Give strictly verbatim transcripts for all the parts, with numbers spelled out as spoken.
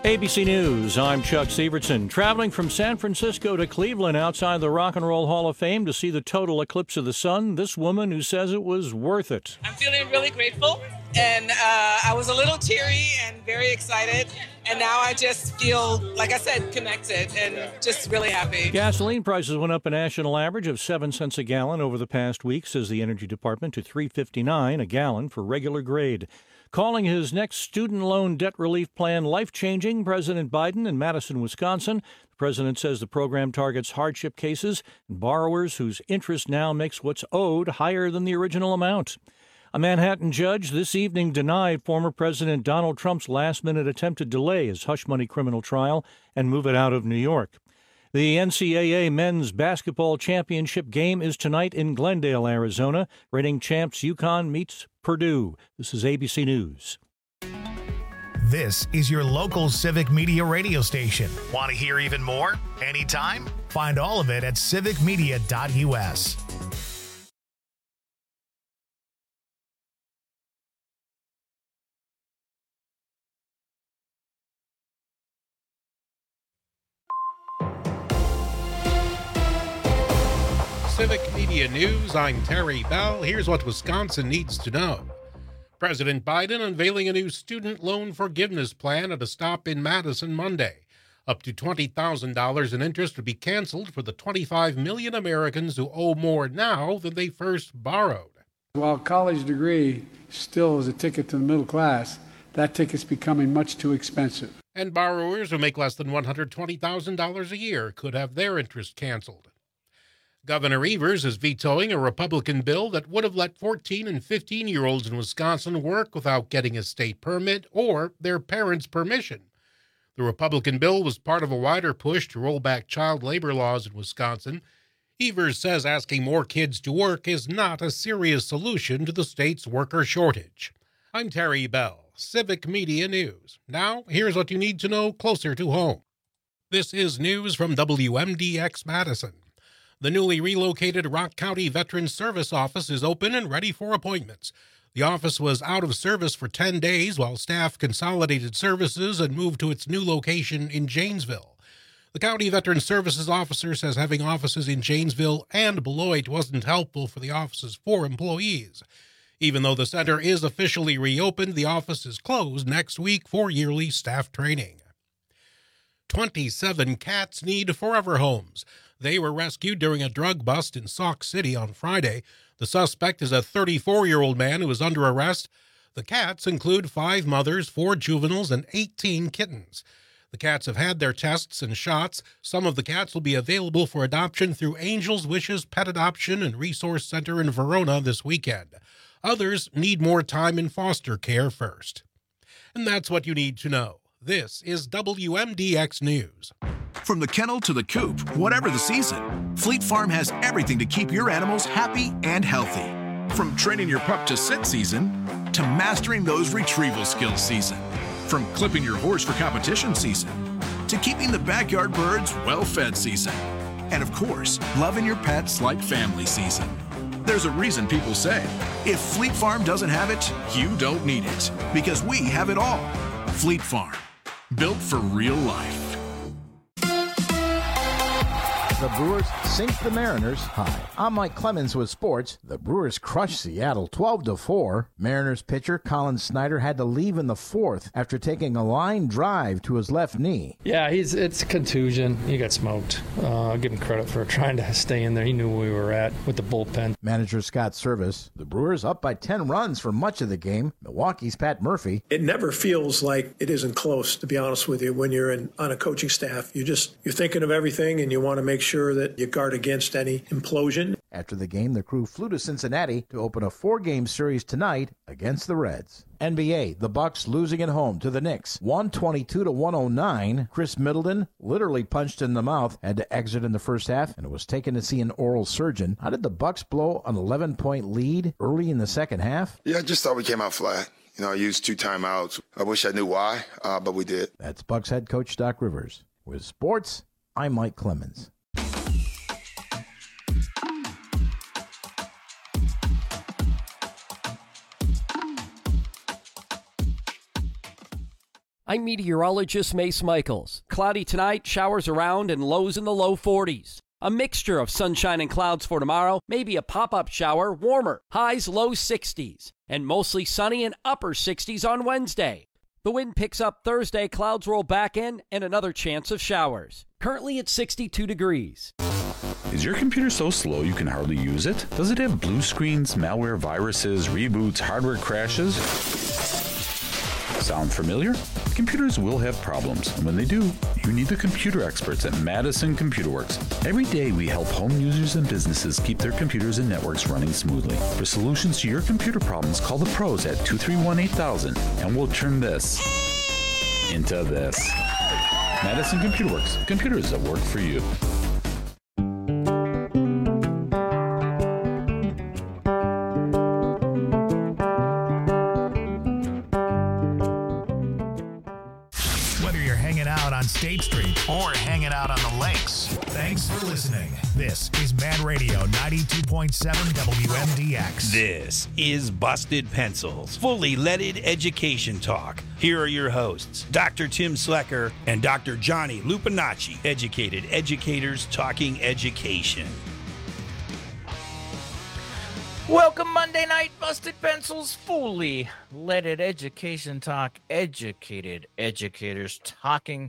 A B C News, I'm Chuck Sievertson. Traveling from San Francisco to Cleveland outside the Rock and Roll Hall of Fame to see the total eclipse of the sun, this woman who says it was worth it. I'm feeling really grateful, and uh, I was a little teary and very excited, and now I just feel, like I said, connected and just really happy. Gasoline prices went up a national average of seven cents a gallon over the past week, says the Energy Department, to three fifty-nine a gallon for regular grade. Calling his next student loan debt relief plan life-changing, President Biden in Madison, Wisconsin. The president says the program targets hardship cases and borrowers whose interest now makes what's owed higher than the original amount. A Manhattan judge this evening denied former President Donald Trump's last-minute attempt to delay his hush-money criminal trial and move it out of New York. The N C double A men's basketball championship game is tonight in Glendale, Arizona. Reigning champs UConn meets Purdue. This is A B C News. This is your local Civic Media radio station. Want to hear even more? Anytime? Find all of it at civic media dot u s. Civic Media News, I'm Terry Bell. Here's what Wisconsin needs to know. President Biden unveiling a new student loan forgiveness plan at a stop in Madison Monday. Up to twenty thousand dollars in interest would be canceled for the twenty-five million Americans who owe more now than they first borrowed. While a college degree still is a ticket to the middle class, that ticket's becoming much too expensive. And borrowers who make less than one hundred twenty thousand dollars a year could have their interest canceled. Governor Evers is vetoing a Republican bill that would have let fourteen and fifteen-year-olds in Wisconsin work without getting a state permit or their parents' permission. The Republican bill was part of a wider push to roll back child labor laws in Wisconsin. Evers says asking more kids to work is not a serious solution to the state's worker shortage. I'm Terry Bell, Civic Media News. Now, here's what you need to know closer to home. This is news from W M D X Madison. The newly relocated Rock County Veterans Service Office is open and ready for appointments. The office was out of service for ten days while staff consolidated services and moved to its new location in Janesville. The County Veterans Services officer says having offices in Janesville and Beloit wasn't helpful for the office's four employees. Even though the center is officially reopened, the office is closed next week for yearly staff training. twenty-seven cats need forever homes. They were rescued during a drug bust in Sauk City on Friday. The suspect is a thirty-four-year-old man who is under arrest. The cats include five mothers, four juveniles, and eighteen kittens. The cats have had their tests and shots. Some of the cats will be available for adoption through Angel's Wishes Pet Adoption and Resource Center in Verona this weekend. Others need more time in foster care first. And that's what you need to know. This is W M D X News. From the kennel to the coop, whatever the season, Fleet Farm has everything to keep your animals happy and healthy. From training your pup to sit season, to mastering those retrieval skills season. From clipping your horse for competition season, to keeping the backyard birds well-fed season. And of course, loving your pets like family season. There's a reason people say, if Fleet Farm doesn't have it, you don't need it. Because we have it all. Fleet Farm, built for real life. The Brewers sink the Mariners. Hi, I'm Mike Clemens with sports. The Brewers crushed Seattle twelve to four. Mariners pitcher Colin Snyder had to leave in the fourth after taking a line drive to his left knee. Yeah, he's it's a contusion. He got smoked. Uh, I'll give him credit for trying to stay in there. He knew where we were at with the bullpen. Manager Scott Service. The Brewers up by ten runs for much of the game. Milwaukee's Pat Murphy. It never feels like it isn't close, to be honest with you, when you're in, on a coaching staff. You just, you're thinking of everything and you want to make sure Sure that you guard against any implosion. After the game, the crew flew to Cincinnati to open a four-game series tonight against the Reds. N B A, the Bucks losing at home to the Knicks, one twenty-two to one oh nine. Chris Middleton, literally punched in the mouth, had to exit in the first half and was taken to see an oral surgeon. How did the Bucks blow an eleven-point lead early in the second half? Yeah, I just thought we came out flat. You know, I used two timeouts. I wish I knew why, uh, but we did. That's Bucks head coach Doc Rivers. With sports, I'm Mike Clemens. I'm meteorologist Mace Michaels. Cloudy tonight, showers around, and lows in the low forties. A mixture of sunshine and clouds for tomorrow, maybe a pop-up shower, warmer. Highs low sixties, and mostly sunny and upper sixties on Wednesday. The wind picks up Thursday, clouds roll back in, and another chance of showers. Currently at sixty-two degrees. Is your computer so slow you can hardly use it? Does it have blue screens, malware, viruses, reboots, hardware crashes? Sound familiar? Computers will have problems, and when they do, you need the computer experts at Madison Computer Works. Every day we help home users and businesses keep their computers and networks running smoothly. For solutions to your computer problems, call the pros at two three one, eight thousand, and we'll turn this into this. Madison Computer Works. Computers that work for you. State Street or hanging out on the lakes. Thanks for listening. This is Man Radio ninety-two point seven W M D X. This is Busted Pencils, fully leaded education talk. Here are your hosts, Doctor Tim Slecker and Doctor Johnny Lupinacci, educated educators talking education. Welcome Monday night, Busted Pencils, fully leaded education talk, educated educators talking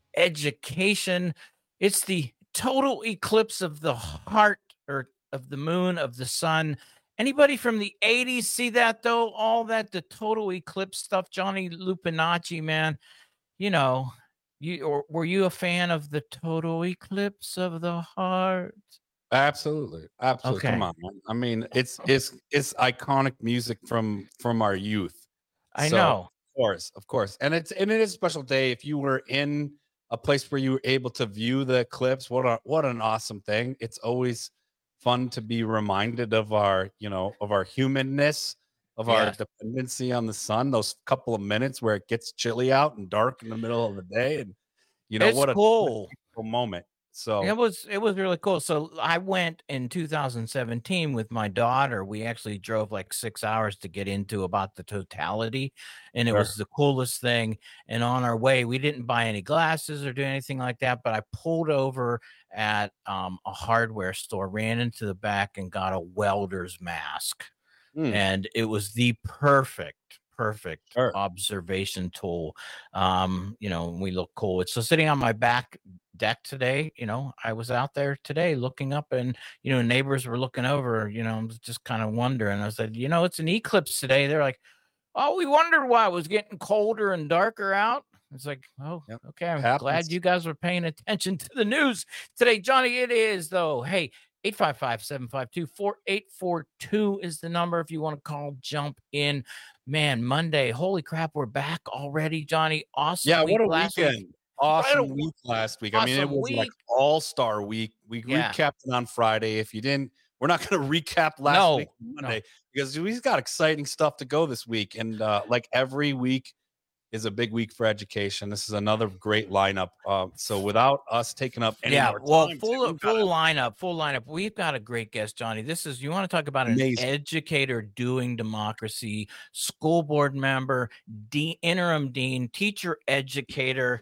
education. It's the total eclipse of the heart, or of the moon, of the sun. Anybody from the eighties see that, though? All that, the total eclipse stuff, Johnny Lupinacci, man. You know, you or were you a fan of the total eclipse of the heart? Absolutely. Absolutely. Okay. Come on, man. I mean, it's it's it's iconic music from from our youth. I So, know. Of course, of course. And it's and it is a special day if you were in a place where you were able to view the eclipse. What a what an awesome thing. It's always fun to be reminded of our, you know, of our humanness, of our Yeah. dependency on the sun, those couple of minutes where it gets chilly out and dark in the middle of the day. And you know, It's what a cool. cool moment. So It was it was really cool. So I went in two thousand seventeen with my daughter. We actually drove like six hours to get into about the totality, and it Sure. was the coolest thing. And on our way, we didn't buy any glasses or do anything like that, but I pulled over at um, a hardware store, ran into the back, and got a welder's mask. Hmm. And it was the perfect perfect Sure. observation tool. Um, you know, we look cool. It's so sitting on my back deck today. You know, I was out there today looking up, and you know, neighbors were looking over, you know, just kind of wondering. I said, you know, it's an eclipse today. They're like, oh, we wondered why it was getting colder and darker out. It's like, oh, Yep. okay. I'm Happens. glad you guys were paying attention to the news today. Johnny, it is, though. Hey, eight five five, seven five two, four eight four two is the number if you want to call, jump in. Man, Monday. Holy crap, we're back already, Johnny. Awesome. Yeah, week what a last weekend. week. Awesome What a- week last week. I mean, it awesome was like week. all-star week. We Yeah. recapped it on Friday. If you didn't, we're not going to recap last No, week on no. Monday because we've got exciting stuff to go this week. And uh, like every week is a big week for education. This is another great lineup. Uh, so without us taking up any Yeah, more well, time, full Tim, we full gotta- lineup, full lineup. We've got a great guest, Johnny. This is, you want to talk about an Amazing. educator doing democracy, school board member, de- interim dean, teacher educator.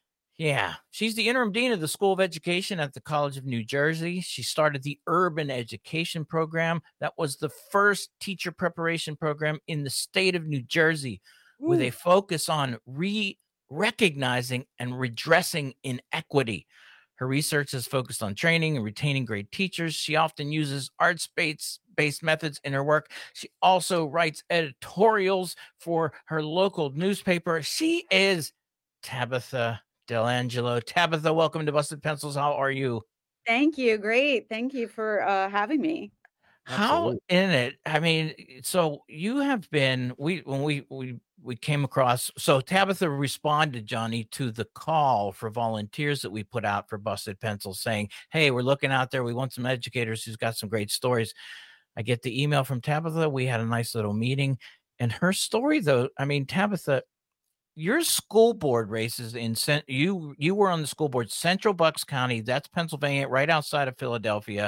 Yeah, she's the interim dean of the School of Education at the College of New Jersey. She started the Urban Education Program. That was the first teacher preparation program in the state of New Jersey, with a focus on re recognizing and redressing inequity. Her research is focused on training and retaining great teachers. She often uses arts-based based methods in her work. She also writes editorials for her local newspaper. She is Tabitha Delangelo. Tabitha, welcome to Busted Pencils. How are you? Thank you. Great. Thank you for uh, having me. How in it? I mean, so you have been, we when we we we came across, so Tabitha responded, Johnny, to the call for volunteers that we put out for Busted Pencils, saying, hey, we're looking out there. We want some educators who's got some great stories. I get the email from Tabitha. We had a nice little meeting. And her story, though, I mean, Tabitha, your school board races in Cent- you you were on the school board, Central Bucks County, that's Pennsylvania, right outside of Philadelphia.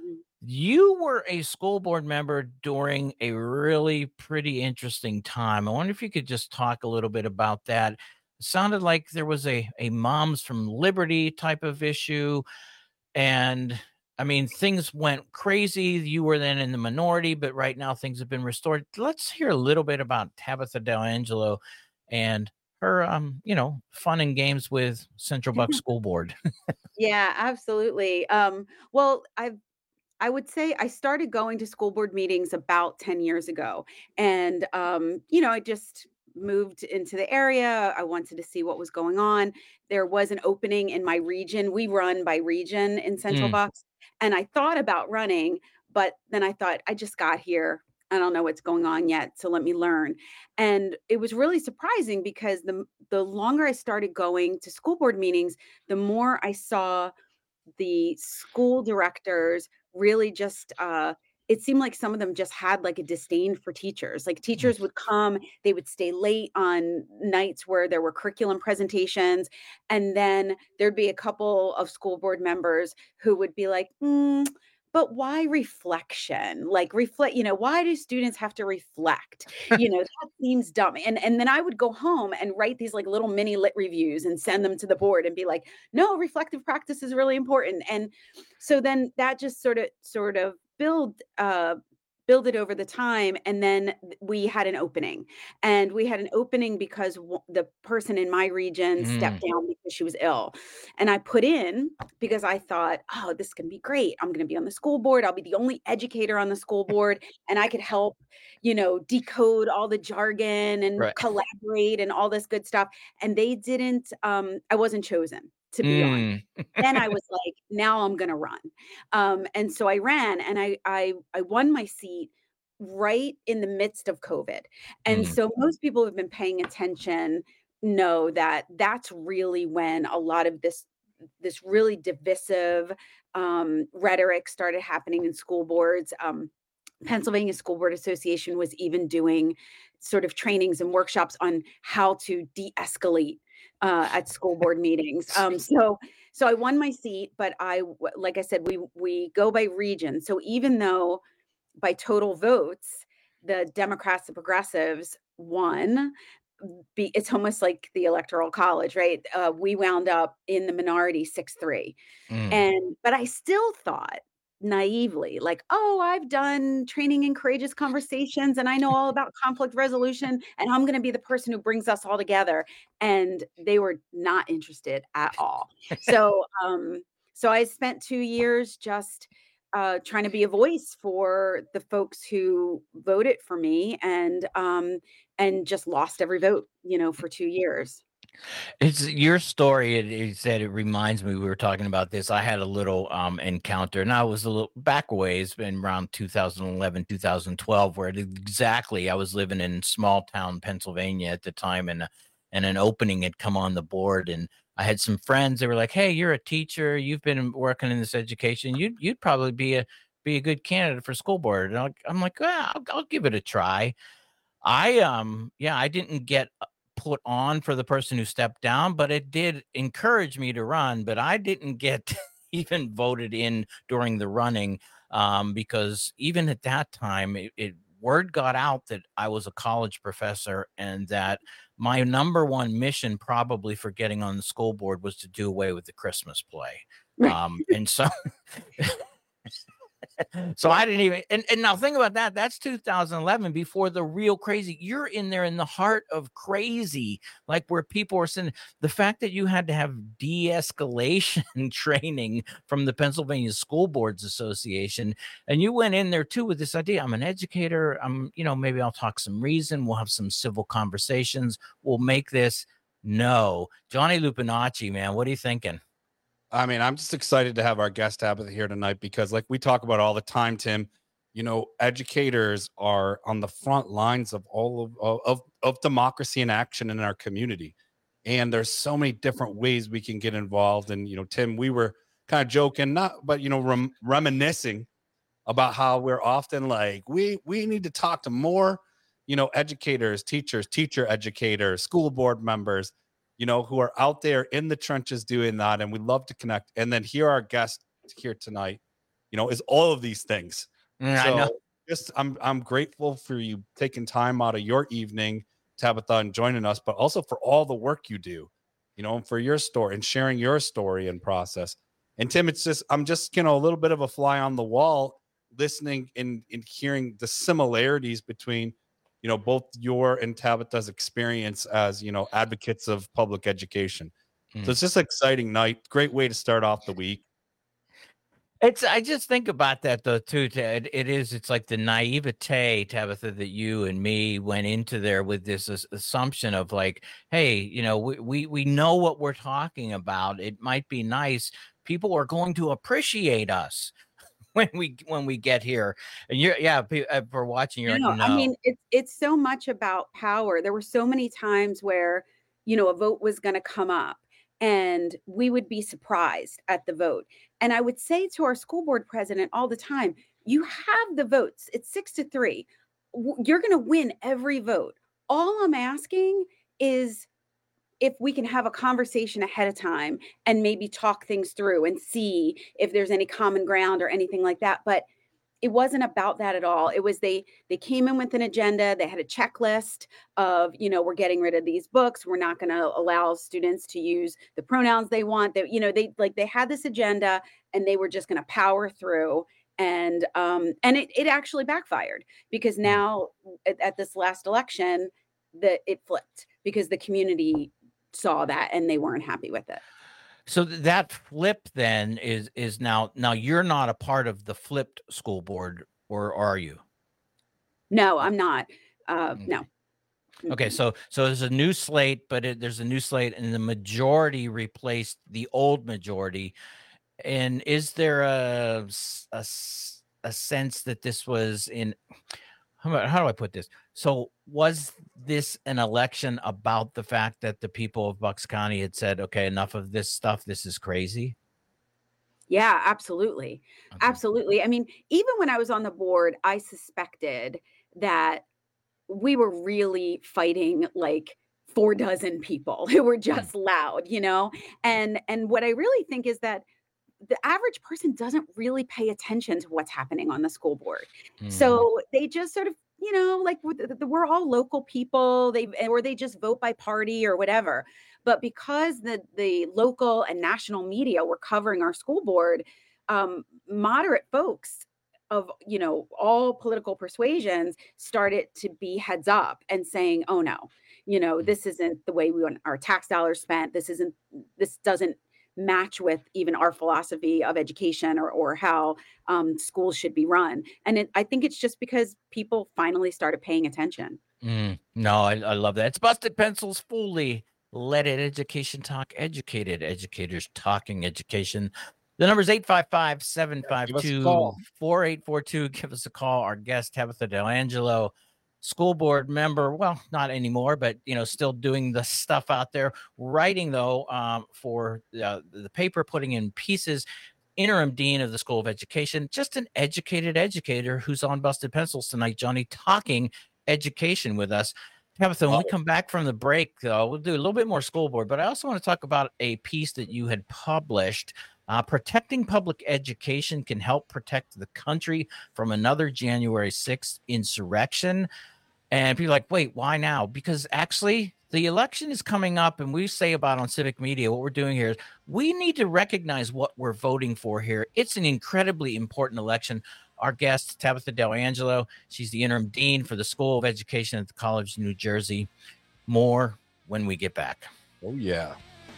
You were a school board member during a really pretty interesting time. I wonder if you could just talk a little bit about that, sounded like there was a a Moms from Liberty type of issue, and I mean, things went crazy. You were then in the minority, but right now things have been restored. Let's hear a little bit about Tabitha Delangelo and her, um, you know, fun and games with Central Bucks School Board. Yeah, absolutely. Um, well, I've I would say I started going to school board meetings about ten years ago. And, um, you know, I just moved into the area. I wanted to see what was going on. There was an opening in my region. We run by region in Central Mm. Bucks. And I thought about running, but then I thought, I just got here. I don't know what's going on yet. So let me learn. And it was really surprising because the, the longer I started going to school board meetings, the more I saw the school directors really just uh it seemed like some of them just had like a disdain for teachers. Like teachers would come, they would stay late on nights where there were curriculum presentations, and then there'd be a couple of school board members who would be like, "Mm, but why reflection? Like reflect, you know, why do students have to reflect? You know, that seems dumb." And and then I would go home and write these like little mini lit reviews and send them to the board and be like, "No, reflective practice is really important." And so then that just sort of sort of build uh build it over the time. And then we had an opening, and we had an opening because w- the person in my region stepped Mm. down because she was ill. And I put in because I thought, oh, this can be great. I'm going to be on the school board. I'll be the only educator on the school board, and I could help, you know, decode all the jargon and Right. collaborate and all this good stuff. And they didn't, um, I wasn't chosen to be on. Mm. Then I was like, now I'm going to run. Um, and so I ran, and I, I, I won my seat right in the midst of COVID. And Mm. so most people who have been paying attention know that that's really when a lot of this, this really divisive um, rhetoric started happening in school boards. Um, Pennsylvania School Board Association was even doing sort of trainings and workshops on how to de-escalate uh, at school board meetings. Um, so, so I won my seat, but I, w- like I said, we we go by region. So even though by total votes, the Democrats and progressives won, be, it's almost like the Electoral College, right? Uh, we wound up in the minority six three. Mm. And but I still thought naively, like, oh, I've done training in courageous conversations and I know all about conflict resolution, and I'm going to be the person who brings us all together. And they were not interested at all. So, um, so I spent two years just uh, trying to be a voice for the folks who voted for me, and um, and just lost every vote, you know, for two years. It's your story. It, it said it reminds me. We were talking about this. I had a little um encounter, and I was a little back ways in around two thousand eleven, two thousand twelve, where it exactly I was living in small town Pennsylvania at the time, and and an opening had come on the board, and I had some friends. They were like, "Hey, you're a teacher. You've been working in this education. You'd you'd probably be a be a good candidate for school board." And I'm I'm like, well, I'll, I'll give it a try. I um yeah, I didn't get uh, put on for the person who stepped down, but it did encourage me to run, but I didn't get even voted in during the running um because even at that time it, it word got out that I was a college professor, and that my number one mission probably for getting on the school board was to do away with the Christmas play. Um and so So I didn't even, and, and now think about that. That's two thousand eleven, before the real crazy. You're in there in the heart of crazy, like where people are saying the fact that you had to have de-escalation training from the Pennsylvania School Boards Association. And you went in there too with this idea. I'm an educator. I'm, you know, maybe I'll talk some reason. We'll have some civil conversations. We'll make this. No, Johnny Lupinacci, man, what are you thinking? I mean, I'm just excited to have our guest Tabitha here tonight because, like we talk about all the time, Tim, you know, educators are on the front lines of all of, of, of democracy and action in our community. And there's so many different ways we can get involved. And, you know, Tim, we were kind of joking, not, but, you know, rem- reminiscing about how we're often like, we, we need to talk to more, you know, educators, teachers, teacher educators, school board members, you know, who are out there in the trenches doing that. And we love to connect. And then here, our guest here tonight, you know, is all of these things. Mm, so I know. just, I'm, I'm grateful for you taking time out of your evening Tabitha, and joining us, but also for all the work you do, you know, and for your story and sharing your story and process. And Tim, it's just, I'm just, you know, a little bit of a fly on the wall listening and, and hearing the similarities between, you know, both your and Tabitha's experience as, you know, advocates of public education. Mm. So it's just an exciting night. Great way to start off the week. It's, I just think about that though, too. It, it is, it's like the naivete, Tabitha, that you and me went into there with this assumption of like, hey, you know, we, we, we know what we're talking about. It might be nice. People are going to appreciate us when we, when we get here. And you're, yeah, for watching, you're you know, like, no. I mean, it's, it's so much about power. There were so many times where, you know, a vote was going to come up and we would be surprised at the vote. And I would say to our school board president all the time, you have the votes. It's six to three. You're going to win every vote. All I'm asking is if we can have a conversation ahead of time and maybe talk things through and see if there's any common ground or anything like that. But it wasn't about that at all. It was they they came in with an agenda. They had a checklist of, you know, we're getting rid of these books. We're not going to allow students to use the pronouns they want. That, you know, they like they had this agenda and they were just going to power through. And um, and it it actually backfired because now at, at this last election that it flipped because the community saw that and they weren't happy with it. So that flip then is is now now you're not a part of the flipped school board, or are you? No, I'm not. Uh, no. Okay, so so there's a new slate, but it, there's a new slate, and the majority replaced the old majority. And is there a a, a sense that this was in? How, how do I put this? So was this an election about the fact that the people of Bucks County had said, okay, enough of this stuff. This is crazy. Yeah, absolutely. Okay. Absolutely. I mean, even when I was on the board, I suspected that we were really fighting like four dozen people who were just mm. loud, you know? And, and what I really think is that the average person doesn't really pay attention to what's happening on the school board. Mm. So they just sort of, you know, like we're all local people, they, or they just vote by party or whatever. But because the, the local and national media were covering our school board, um, moderate folks of, you know, all political persuasions started to be heads up and saying, oh no, you know, this isn't the way we want our tax dollars spent. This isn't, this doesn't match with even our philosophy of education or, or how um, schools should be run. And it, I think it's just because people finally started paying attention. Mm, no, I, I love that. It's Busted Pencils, fully leaded education talk, educated educators talking education. The number is eight five five, seven five two, four eight four two. Give us a call. Our guest, Tabitha Delangelo, school board member, well, not anymore, but, you know, still doing the stuff out there, writing, though, um, for uh, the paper, putting in pieces, interim dean of the School of Education, just an educated educator who's on Busted Pencils tonight, Johnny, talking education with us. Tabitha, when we come back from the break, though, we'll do a little bit more school board, but I also want to talk about a piece that you had published. Uh, protecting public education can help protect the country from another January sixth insurrection. And people are like, wait, why now? Because actually the election is coming up, and we say about on Civic Media, what we're doing here is we need to recognize what we're voting for here. It's an incredibly important election. Our guest, Tabitha Delangelo, she's the interim dean for the School of Education at the College of New Jersey. More when we get back. Oh, yeah.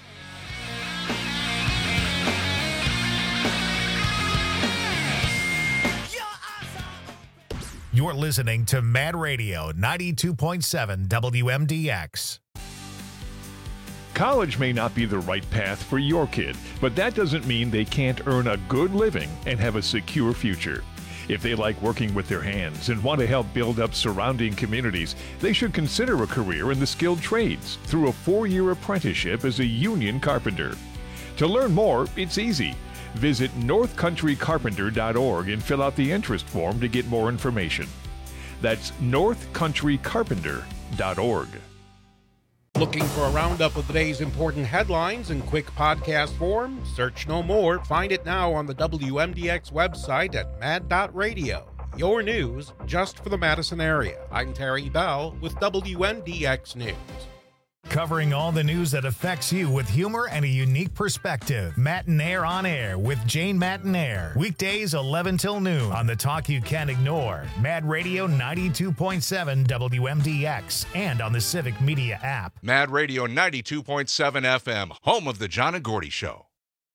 You're listening to Mad Radio ninety-two point seven W M D X. College may not be the right path for your kid, but that doesn't mean they can't earn a good living and have a secure future. If they like working with their hands and want to help build up surrounding communities, they should consider a career in the skilled trades through a four-year apprenticeship as a union carpenter. To learn more, it's easy. Visit north country carpenter dot org and fill out the interest form to get more information. That's north country carpenter dot org. Looking for a roundup of the day's important headlines in quick podcast form? Search no more. Find it now on the W M D X website at mad dot radio. your news just for the Madison area. I'm Terry Bell with W N D X News. Covering all the news that affects you with humor and a unique perspective. Matinaire on Air with Jane Matinaire. Weekdays eleven till noon on the talk you can't ignore. Mad Radio ninety-two point seven W M D X and on the Civic Media app. Mad Radio ninety-two point seven F M, home of the John and Gordy Show.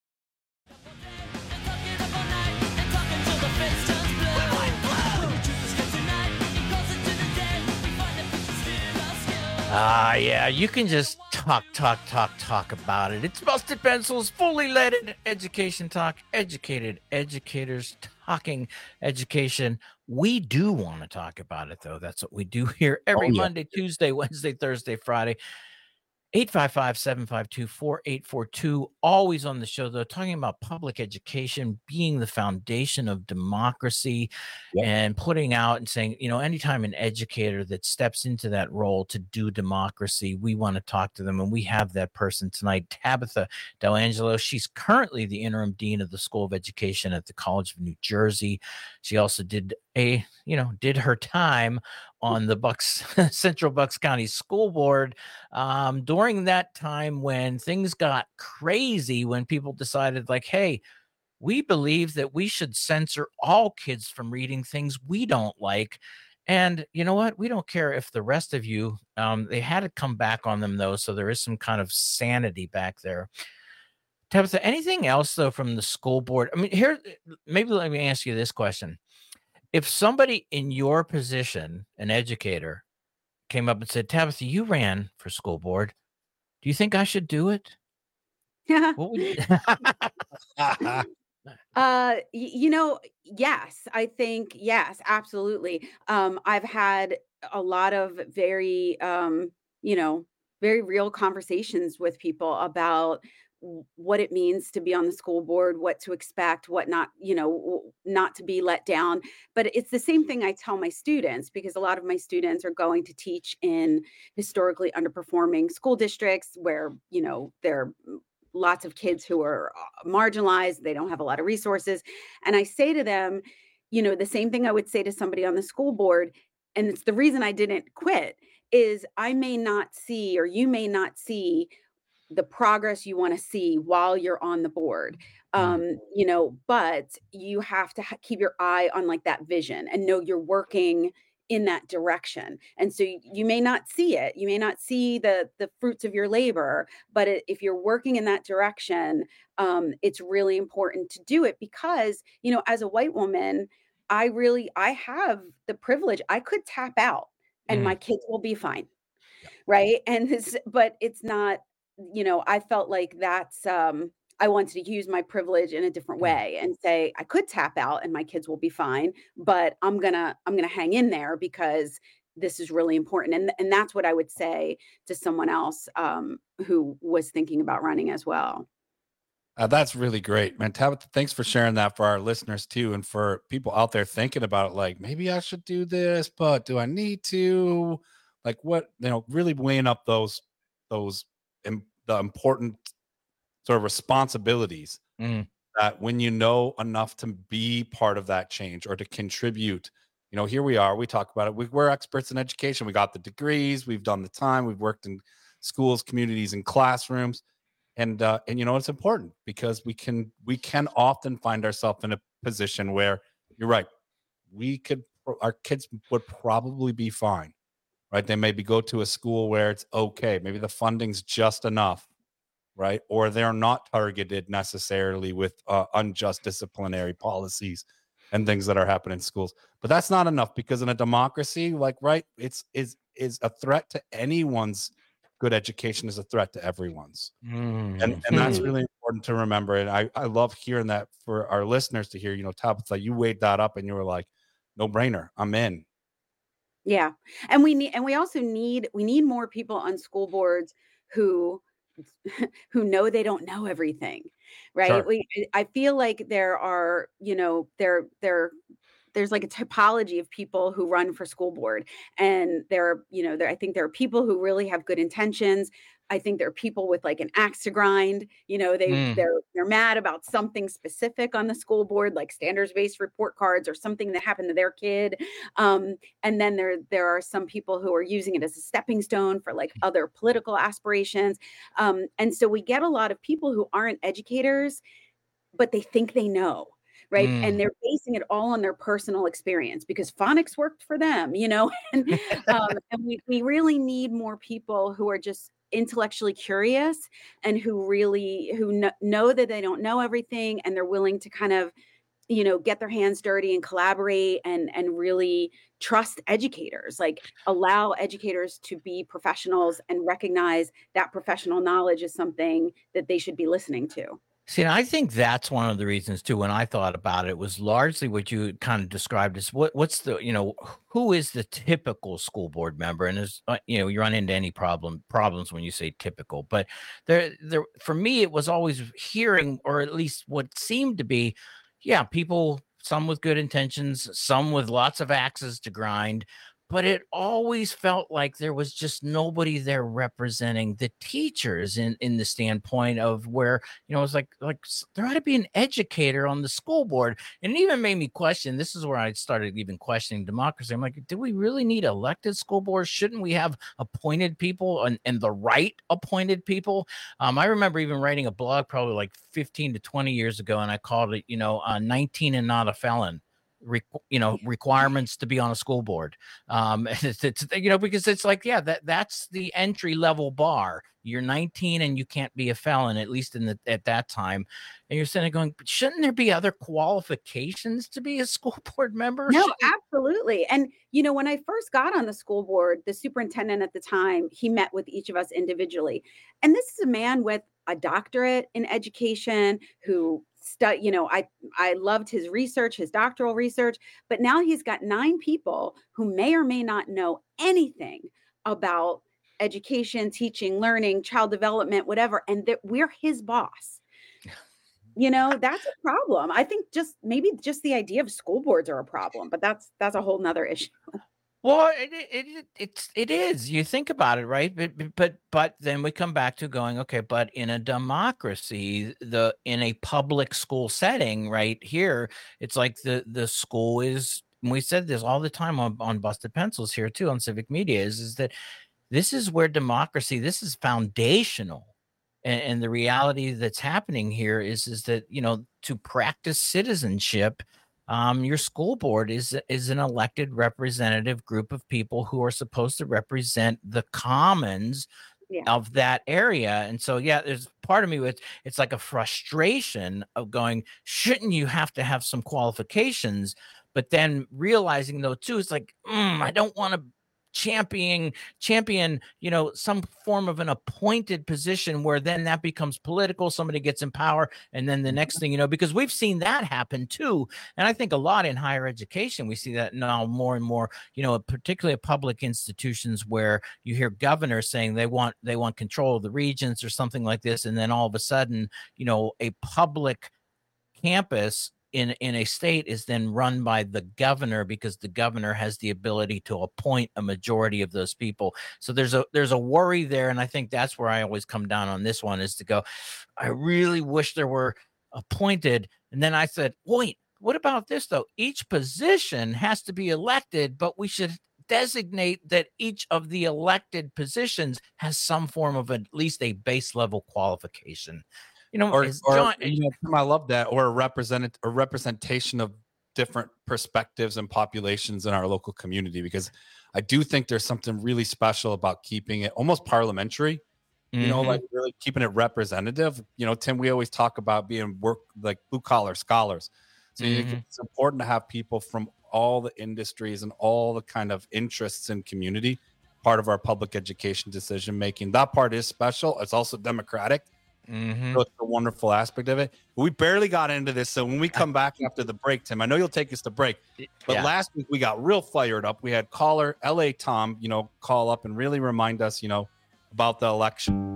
Ah, uh, yeah, you can just talk, talk, talk, talk about it. It's Busted Pencils, fully leaded education talk, educated educators talking education. We do want to talk about it, though. That's what we do here every oh, yeah. Monday, Tuesday, Wednesday, Thursday, Friday. eight five five, seven five two, four eight four two. Always on the show, though, talking about public education being the foundation of democracy yep. and putting out and saying, you know, anytime an educator that steps into that role to do democracy, we want to talk to them. And we have that person tonight, Tabitha Delangelo. She's currently the interim dean of the School of Education at the College of New Jersey. She also did a, you know, did her time on the Bucks Central Bucks County School Board um, during that time when things got crazy, when people decided like, hey, we believe that we should censor all kids from reading things we don't like. And you know what? We don't care if the rest of you, um, they had to come back on them, though. So there is some kind of sanity back there. Tabitha, anything else, though, from the school board? I mean, here, maybe let me ask you this question. If somebody in your position, an educator, came up and said, Tabitha, you ran for school board. Do you think I should do it? Yeah. What would you- uh, y- you know, yes, I think, yes, absolutely. Um, I've had a lot of very, um, you know, very real conversations with people about what it means to be on the school board, what to expect, what not, you know, not to be let down. But it's the same thing I tell my students, because a lot of my students are going to teach in historically underperforming school districts where, you know, there are lots of kids who are marginalized. They don't have a lot of resources. And I say to them, you know, the same thing I would say to somebody on the school board. And it's the reason I didn't quit is I may not see, or you may not see the progress you want to see while you're on the board. Um, you know, but you have to ha- keep your eye on like that vision and know you're working in that direction. And so you, you may not see it, you may not see the, the fruits of your labor, but it, if you're working in that direction, um, it's really important to do it because, you know, as a white woman, I really, I have the privilege, I could tap out and mm. my kids will be fine. Right. And this, but it's not, you know, I felt like that's, um, I wanted to use my privilege in a different way and say, I could tap out and my kids will be fine, but I'm gonna, I'm gonna hang in there because this is really important. And, and that's what I would say to someone else um, who was thinking about running as well. Uh, that's really great, man. Tabitha, thanks for sharing that for our listeners too. And for people out there thinking about it, like, maybe I should do this, but do I need to? Like what, you know, really weighing up those, those, im- the important sort of responsibilities mm. that when you know enough to be part of that change or to contribute, you know, here we are, we talk about it. We, we're experts in education. We got the degrees, we've done the time, we've worked in schools, communities, and classrooms. And, uh, and, you know, it's important because we can, we can often find ourselves in a position where you're right. We could, our kids would probably be fine, right? They maybe go to a school where it's okay. Maybe the funding's just enough, right? Or they're not targeted necessarily with uh, unjust disciplinary policies and things that are happening in schools. But that's not enough because in a democracy, like, right, it's is is a threat to anyone's good education is a threat to everyone's. Mm. And, and that's really important to remember. And I, I love hearing that for our listeners to hear, you know, Tabitha, you weighed that up and you were like, no brainer, I'm in. Yeah. And we need, and we also need, we need more people on school boards who, who know they don't know everything. Right. Sure. We, I feel like there are, you know, there, there, there's like a typology of people who run for school board. And there are, you know, there, I think there are people who really have good intentions. I think there are people with like an axe to grind. You know, they Mm. they're they're mad about something specific on the school board, like standards-based report cards or something that happened to their kid. Um, and then there there are some people who are using it as a stepping stone for like other political aspirations. Um, and so we get a lot of people who aren't educators, but they think they know. Right. Mm. And they're basing it all on their personal experience because phonics worked for them, you know, and, um, and we, we really need more people who are just intellectually curious and who really who kn- know that they don't know everything and they're willing to kind of, you know, get their hands dirty and collaborate and and really trust educators, like allow educators to be professionals and recognize that professional knowledge is something that they should be listening to. See, and I think that's one of the reasons too. When I thought about it, was largely what you kind of described as what what's the you know who is the typical school board member, and as you know, you run into any problem problems when you say typical. But there, there for me, it was always hearing, or at least what seemed to be, yeah, people, some with good intentions, some with lots of axes to grind. But it always felt like there was just nobody there representing the teachers in, in the standpoint of where, you know, it's like, like there ought to be an educator on the school board. And it even made me question, this is where I started even questioning democracy. I'm like, do we really need elected school boards? Shouldn't we have appointed people and, and the right appointed people? Um, I remember even writing a blog probably like fifteen to twenty years ago, and I called it, you know, uh, nineteen and not a felon. Re, you know, requirements to be on a school board. Um, it's, it's, you know, because it's like, yeah, that that's the entry level bar. You're nineteen and you can't be a felon, at least in the at that time. And you're sitting there going, but shouldn't there be other qualifications to be a school board member? No, Shouldn't- absolutely. And, you know, when I first got on the school board, the superintendent at the time, he met with each of us individually. And this is a man with a doctorate in education who Stu- you know, I I loved his research, his doctoral research, but now he's got nine people who may or may not know anything about education, teaching, learning, child development, whatever, and that we're his boss. You know, that's a problem. I think just maybe just the idea of school boards are a problem, but that's that's a whole nother issue. Well, it, it it it's it is. You think about it, right? But but but then we come back to going, okay, but in a democracy, the in a public school setting, right here, it's like the the school is. And we said this all the time on on Busted Pencils here too on Civic Media is is that this is where democracy. This is foundational, and, and the reality that's happening here is is that you know to practice citizenship. Um, your school board is is an elected representative group of people who are supposed to represent the commons Yeah. of that area. And so, yeah, there's part of me with it's like a frustration of going, shouldn't you have to have some qualifications? But then realizing though, too, it's like, mm, I don't want to champion champion you know some form of an appointed position where then that becomes political, somebody gets in power, and then the next thing you know, because we've seen that happen too. And I think a lot in higher education we see that now more and more, you know particularly at public institutions where you hear governors saying they want they want control of the regions or something like this, and then all of a sudden you know a public campus in in a state is then run by the governor because the governor has the ability to appoint a majority of those people. So there's a there's a worry there, and I think that's where I always come down on this one is to go, I really wish there were appointed. And then I said, wait, what about this though? Each position has to be elected, but we should designate that each of the elected positions has some form of at least a base level qualification. You know, or, is or John, you know, Tim, I love that, or a represent a representation of different perspectives and populations in our local community, because I do think there's something really special about keeping it almost parliamentary, you Mm-hmm. know, like really keeping it representative. You know, Tim, we always talk about being work like blue collar scholars. So you Mhm. think it's important to have people from all the industries and all the kind of interests in community part of our public education decision making. That part is special. It's also democratic. Mhm. So it's a wonderful aspect of it. We barely got into this. So when we come back after the break, Tim, I know you'll take us to break. But Yeah. last week we got real fired up. We had caller L A Tom, you know, call up and really remind us, you know, about the election.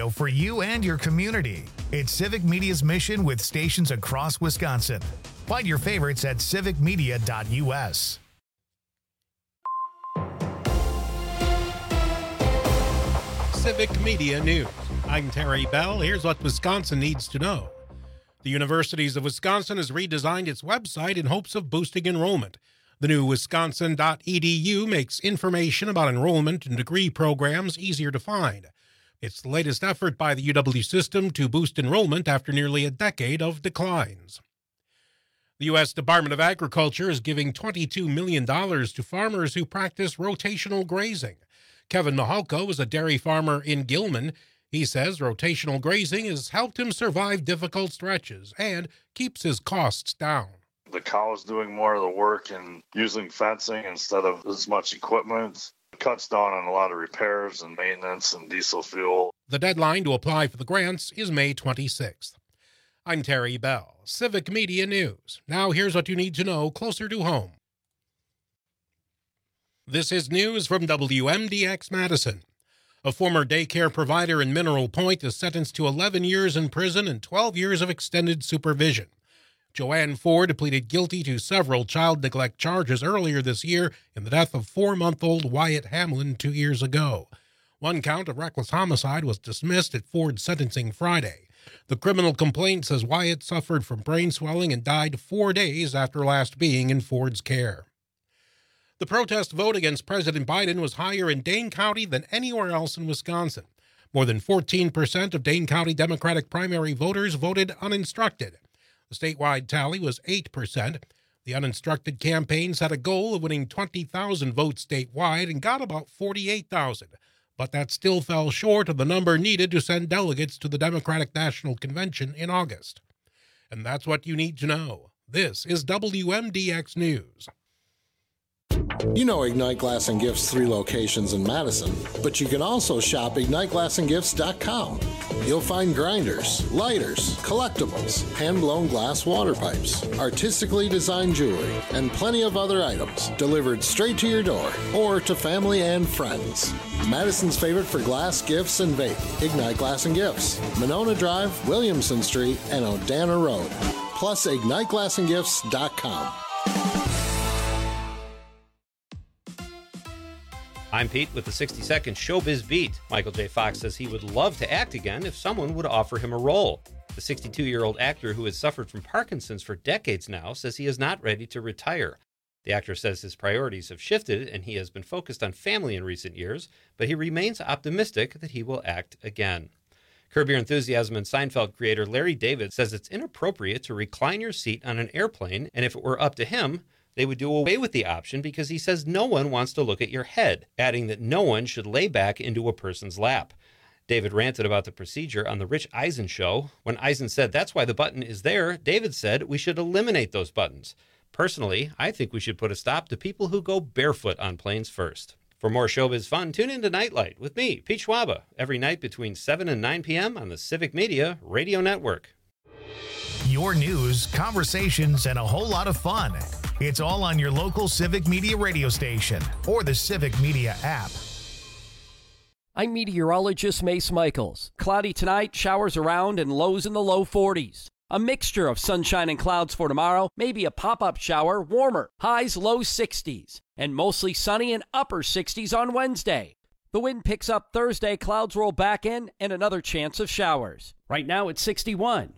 radio for you and your community. It's Civic Media's mission with stations across Wisconsin. Find your favorites at civic media dot u s. Civic Media News. I'm Terry Bell. Here's what Wisconsin needs to know. The Universities of Wisconsin has redesigned its website in hopes of boosting enrollment. The new wisconsin dot e d u makes information about enrollment and degree programs easier to find. It's the latest effort by the U W system to boost enrollment after nearly a decade of declines. The U S Department of Agriculture is giving twenty-two million dollars to farmers who practice rotational grazing. Kevin Mahalko is a dairy farmer in Gilman. He says rotational grazing has helped him survive difficult stretches and keeps his costs down. The cow is doing more of the work and using fencing instead of as much equipment. It cuts down on a lot of repairs and maintenance and diesel fuel. The deadline to apply for the grants is May twenty-sixth. I'm Terry Bell, Civic Media News. Now here's what you need to know closer to home. This is news from W M D X Madison. A former daycare provider in Mineral Point is sentenced to eleven years in prison and twelve years of extended supervision. Joanne Ford pleaded guilty to several child neglect charges earlier this year in the death of four-month-old Wyatt Hamlin two years ago. One count of reckless homicide was dismissed at Ford's sentencing Friday. The criminal complaint says Wyatt suffered from brain swelling and died four days after last being in Ford's care. The protest vote against President Biden was higher in Dane County than anywhere else in Wisconsin. More than fourteen percent of Dane County Democratic primary voters voted uninstructed. The statewide tally was eight percent. The uninstructed campaign set a goal of winning twenty thousand votes statewide and got about forty-eight thousand. But that still fell short of the number needed to send delegates to the Democratic National Convention in August. And that's what you need to know. This is W M D X News. You know Ignite Glass and Gifts' three locations in Madison, but you can also shop ignite glass and gifts dot com. You'll find grinders, lighters, collectibles, hand-blown glass water pipes, artistically designed jewelry, and plenty of other items delivered straight to your door or to family and friends. Madison's favorite for glass, gifts, and vape, Ignite Glass and Gifts, Monona Drive, Williamson Street, and Odana Road, plus ignite glass and gifts dot com. I'm Pete with the sixty second Showbiz Beat. Michael J. Fox says he would love to act again if someone would offer him a role. The sixty-two-year-old actor who has suffered from Parkinson's for decades now says he is not ready to retire. The actor says his priorities have shifted and he has been focused on family in recent years, but he remains optimistic that he will act again. Curb Your Enthusiasm and Seinfeld creator Larry David says it's inappropriate to recline your seat on an airplane, and if it were up to him, they would do away with the option because he says no one wants to look at your head, adding that no one should lay back into a person's lap. David ranted about the procedure on The Rich Eisen Show. When Eisen said that's why the button is there, David said we should eliminate those buttons. Personally, I think we should put a stop to people who go barefoot on planes first. For more showbiz fun, tune into Nightlight with me, Pete Schwaba, every night between seven and nine p.m. on the Civic Media Radio Network. Your news, conversations, and a whole lot of fun. It's all on your local Civic Media radio station or the Civic Media app. I'm meteorologist Mace Michaels. Cloudy tonight, showers around, and lows in the low forties. A mixture of sunshine and clouds for tomorrow, maybe a pop-up shower, warmer. Highs low sixties, and mostly sunny and upper sixties on Wednesday. The wind picks up Thursday, clouds roll back in, and another chance of showers. Right now it's sixty-one.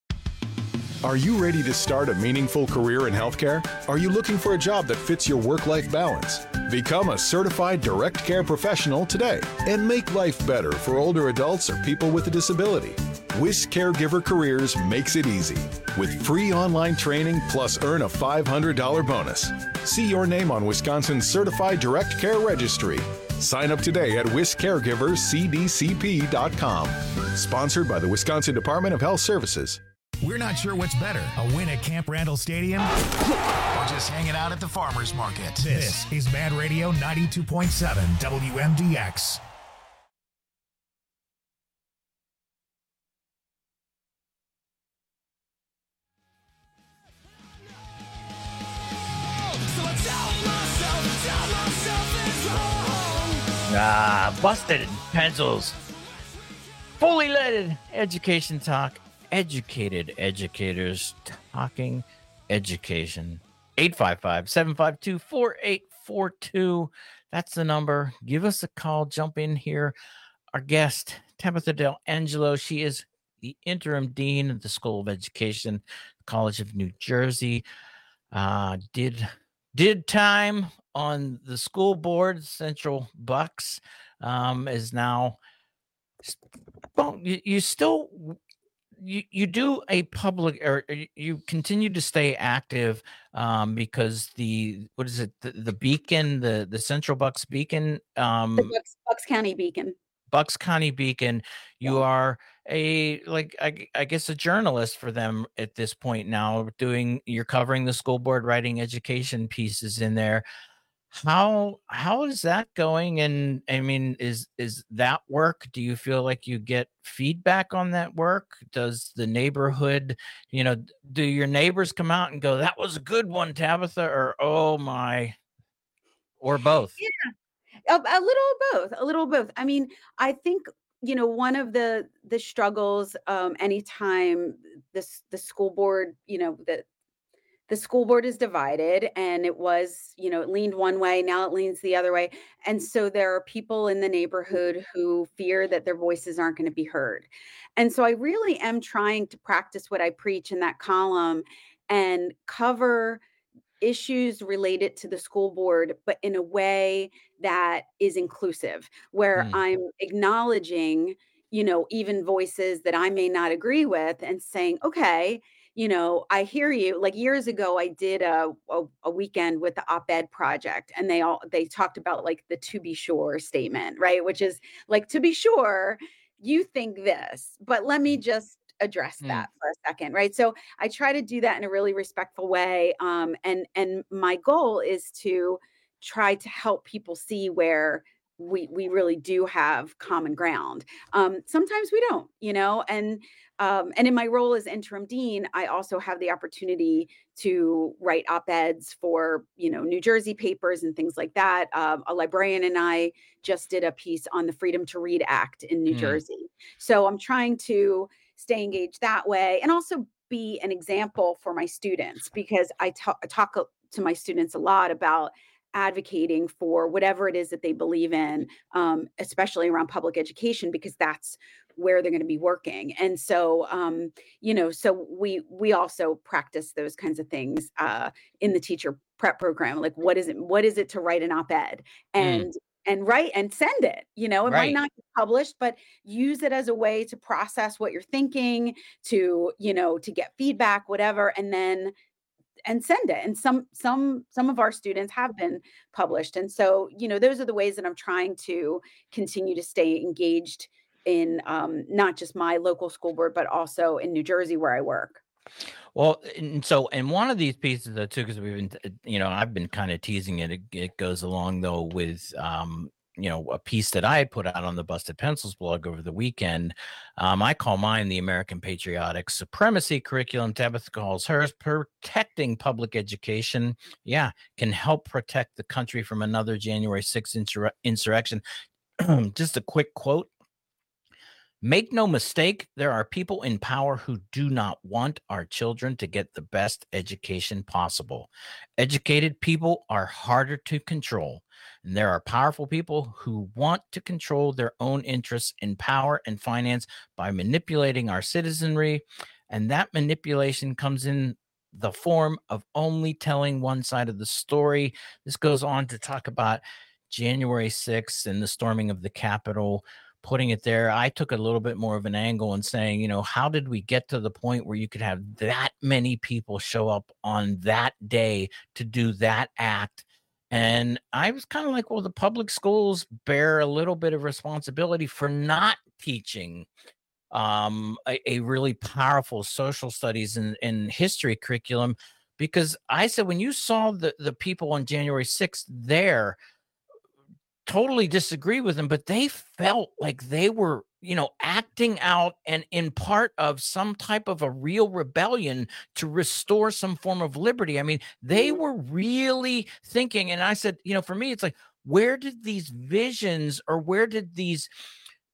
Are you ready to start a meaningful career in healthcare? Are you looking for a job that fits your work-life balance? Become a certified direct care professional today and make life better for older adults or people with a disability. Wisc Caregiver Careers makes it easy with free online training plus earn a five hundred dollars bonus. See your name on Wisconsin's Certified Direct Care Registry. Sign up today at wisc caregivers c d c p dot com. Sponsored by the Wisconsin Department of Health Services. We're not sure what's better, a win at Camp Randall Stadium or just hanging out at the farmer's market. This, this is Mad Radio ninety-two point seven W M D X. Ah, busted pencils. Fully loaded education talk. Educated educators talking education. eight five five, seven five two, four eight four two. That's the number. Give us a call. Jump in here. Our guest, Tabitha Del Angelo. She is the interim dean of the School of Education, College of New Jersey. Uh, did did time on the school board. Central Bucks um, is now. Well, you, you still you you do a public, or you continue to stay active um, because the what is it the, the Beacon, the the Central Bucks Beacon, um, The Bucks, Bucks County Beacon. Bucks County Beacon. You are a like I, I guess a journalist for them at this point now. Doing you're covering the school board, writing education pieces in there. How how is that going? And I mean, is is that work? Do you feel like you get feedback on that work? Does the neighborhood, you know, do your neighbors come out and go, "That was a good one, Tabitha," or "Oh my," or both? Yeah, a, a little of both, a little of both. I mean, I think, you know, one of the the struggles um, anytime this the school board, you know, the the school board is divided, and it was, you know, it leaned one way, now it leans the other way. And so there are people in the neighborhood who fear that their voices aren't going to be heard. And so I really am trying to practice what I preach in that column and cover issues related to the school board, but in a way that is inclusive, where Mm. I'm acknowledging, you know, even voices that I may not agree with and saying, okay, you know, I hear you. Like years ago, I did a, a, a weekend with the op-ed project, and they all, they talked about like the "to be sure" statement, right? Which is like, to be sure, you think this, but let me just address that for a second, right? So I try to do that in a really respectful way. Um, and, and my goal is to try to help people see where we, we really do have common ground. Um, sometimes we don't, you know, and, um, and in my role as interim dean, I also have the opportunity to write op-eds for, you know, New Jersey papers and things like that. Um, a librarian and I just did a piece on the Freedom to Read Act in New Mm. Jersey. So I'm trying to stay engaged that way and also be an example for my students, because I ta- I talk to my students a lot about advocating for whatever it is that they believe in, um, especially around public education, because that's where they're going to be working. And so, um, you know, so we we also practice those kinds of things uh, in the teacher prep program. Like, what is it? What is it to write an op-ed and and write and send it? You know, it Right. might not be published, but use it as a way to process what you're thinking, to, you know, to get feedback, whatever, and then and send it. And some some some of our students have been published. And so, you know, those are the ways that I'm trying to continue to stay engaged in um, not just my local school board, but also in New Jersey where I work. Well, and so, and one of these pieces though, too, because we've been, t- you know, I've been kind of teasing it. It, it goes along though with, um, you know, a piece that I had put out on the Busted Pencils blog over the weekend. Um, I call mine the American Patriotic Supremacy Curriculum. Tabitha calls hers Protecting Public Education. Yeah, can help protect the country from another January sixth insur- insurrection. Just a quick quote. Make no mistake, there are people in power who do not want our children to get the best education possible. Educated people are harder to control, and there are powerful people who want to control their own interests in power and finance by manipulating our citizenry, and that manipulation comes in the form of only telling one side of the story. This goes on to talk about January sixth and the storming of the Capitol, putting it there. I took a little bit more of an angle and saying, you know, how did we get to the point where you could have that many people show up on that day to do that act? And I was kind of like, well, the public schools bear a little bit of responsibility for not teaching um, a, a really powerful social studies and, and history curriculum. Because I said, when you saw the, the people on January sixth there, totally disagree with them, but they felt like they were, you know, acting out and in part of some type of a real rebellion to restore some form of liberty. I mean, they were really thinking, and I said, you know, for me, it's like, where did these visions or where did these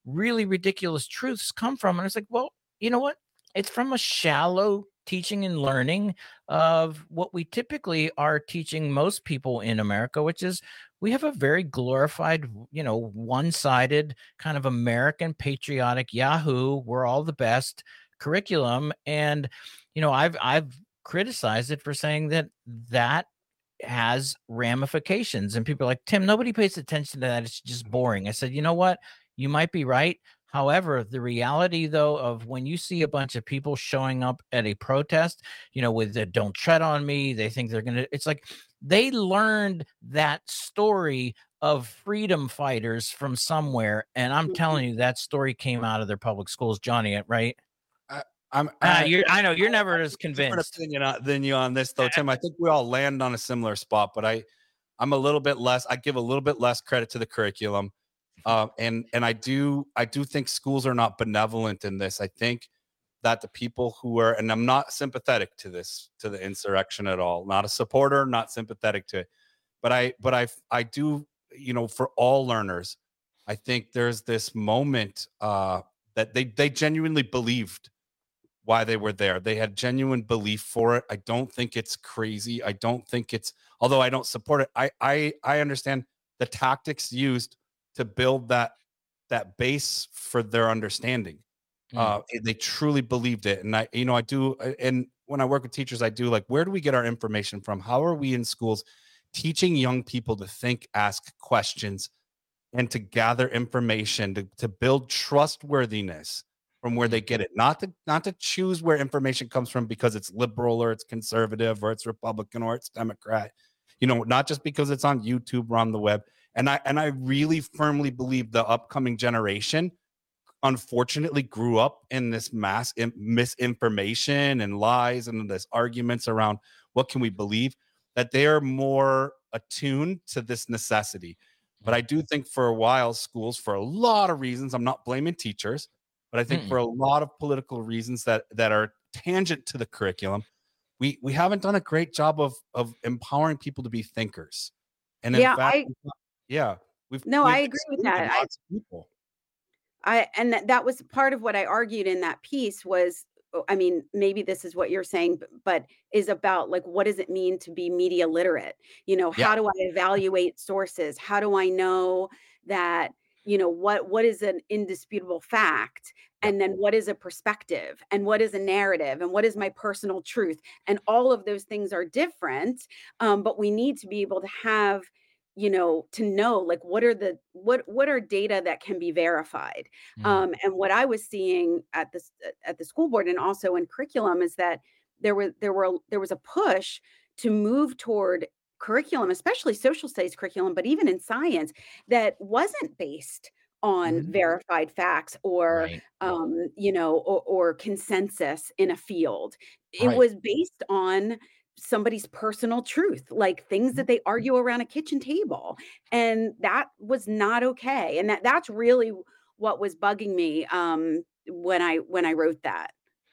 really ridiculous truths come from? And it's like, well, you know what? It's from a shallow teaching and learning of what we typically are teaching most people in America, which is we have a very glorified, you know, one-sided kind of American patriotic Yahoo, we're all the best curriculum. And, you know, I've, I've criticized it for saying that that has ramifications, and people are like, Tim, nobody pays attention to that. It's just boring. I said, you know what? You might be right. However, the reality, though, of when you see a bunch of people showing up at a protest, you know, with the "Don't tread on me," they think they're going to, it's like they learned that story of freedom fighters from somewhere. And I'm telling you, that story came out of their public schools, Johnny, right? I, I'm, Uh, I, you're, I know you're never as different convinced. opinion on- than you on this, though, Tim. I think we all land on a similar spot, but I, I'm a little bit less. I give a little bit less credit to the curriculum. Uh, and and I do I do think schools are not benevolent in this. I think that the people who are, and I'm not sympathetic to this, to the insurrection at all, not a supporter, not sympathetic to it, but I but I I do, you know, for all learners, I think there's this moment uh, that they they genuinely believed why they were there. They had genuine belief for it. I don't think it's crazy. I don't think it's, although I don't support it, I I I understand the tactics used to build that that base for their understanding. Mm. Uh, they truly believed it. And I, you know, I do, and when I work with teachers, I do like, where do we get our information from? How are we in schools teaching young people to think, ask questions, and to gather information, to, to build trustworthiness from where they get it, not to not to choose where information comes from because it's liberal or it's conservative or it's Republican or it's Democrat, you know, not just because it's on YouTube or on the web. And I and I really firmly believe the upcoming generation, unfortunately, grew up in this mass in, misinformation and lies and this arguments around what can we believe, that they are more attuned to this necessity. But I do think for a while, schools, for a lot of reasons, I'm not blaming teachers, but I think mm. for a lot of political reasons that that are tangent to the curriculum, we we haven't done a great job of of empowering people to be thinkers. And in yeah, fact, I, yeah, we've no, we've I agree with that. I, people. I and that, that was part of what I argued in that piece was, I mean, maybe this is what you're saying, but, but is about like, what does it mean to be media literate? You know, Yeah. how do I evaluate sources? How do I know that, you know, what what is an indisputable fact? And then what is a perspective, and what is a narrative, and what is my personal truth? And all of those things are different. Um, but we need to be able to have, you know, to know like what are the what what are data that can be verified. Mm. Um, and what I was seeing at this at the school board and also in curriculum is that there was there were there was a push to move toward curriculum, especially social studies curriculum, but even in science, that wasn't based on mm-hmm. verified facts or, right. um, you know, or, or consensus in a field. It right. was based on somebody's personal truth, like things that they argue around a kitchen table. And that was not okay. And that that's really what was bugging me um, when I when I wrote that.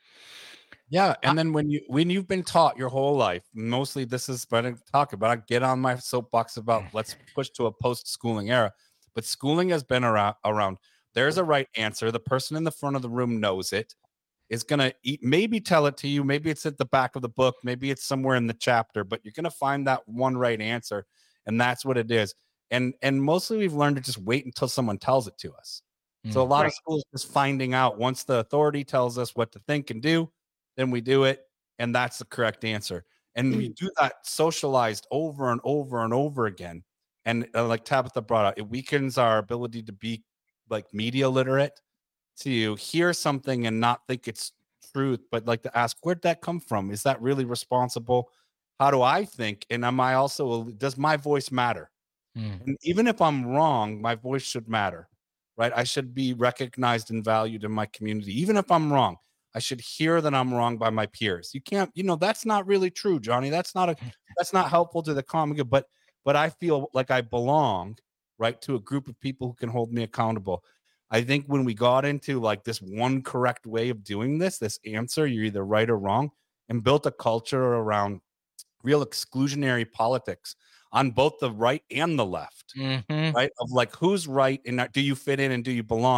Yeah, and then when you when you've been taught your whole life, mostly this is what I talk about. I get on my soapbox about let's push to a post-schooling era, but schooling has been around. Around. There's a right answer. The person in the front of the room knows it. Is gonna eat, maybe tell it to you. Maybe it's at the back of the book. Maybe it's somewhere in the chapter. But you're gonna find that one right answer, and that's what it is. And and mostly we've learned to just wait until someone tells it to us. Mm, so a lot right. of schools just finding out once the authority tells us what to think and do. Then we do it, and that's the correct answer. And we do that socialized over and over and over again. And uh, like Tabitha brought out, it weakens our ability to be like media literate, to hear something and not think it's truth, but like to ask, where'd that come from? Is that really responsible? How do I think? And am I also, does my voice matter? Mm. And even if I'm wrong, my voice should matter, right? I should be recognized and valued in my community. Even if I'm wrong, I should hear that I'm wrong by my peers. You can't, you know, that's not really true, Johnny. That's not a, that's not helpful to the common good, but, but I feel like I belong, right, to a group of people who can hold me accountable. I think when we got into like this one correct way of doing this, this answer, you're either right or wrong, and built a culture around real exclusionary politics on both the right and the left, mm-hmm. right? Of like, who's right and do you fit in and do you belong?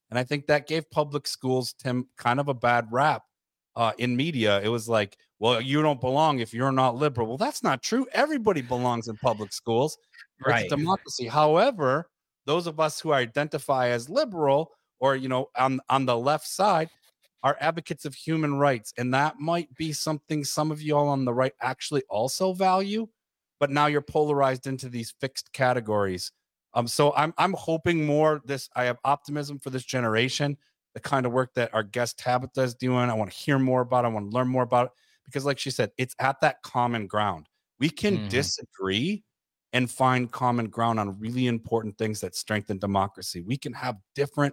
And I think that gave public schools, Tim, kind of a bad rap uh, in media. It was like, well, you don't belong if you're not liberal. Well, that's not true. Everybody belongs in public schools. Right. It's a democracy. However, those of us who identify as liberal or, you know, on, on the left side are advocates of human rights. And that might be something some of you all on the right actually also value. But now you're polarized into these fixed categories. Um, so I'm I'm hoping more this. I have optimism for this generation, the kind of work that our guest Tabitha is doing. I want to hear more about it. I want to learn more about it because, like she said, it's at that common ground. We can Mhm. disagree and find common ground on really important things that strengthen democracy. We can have different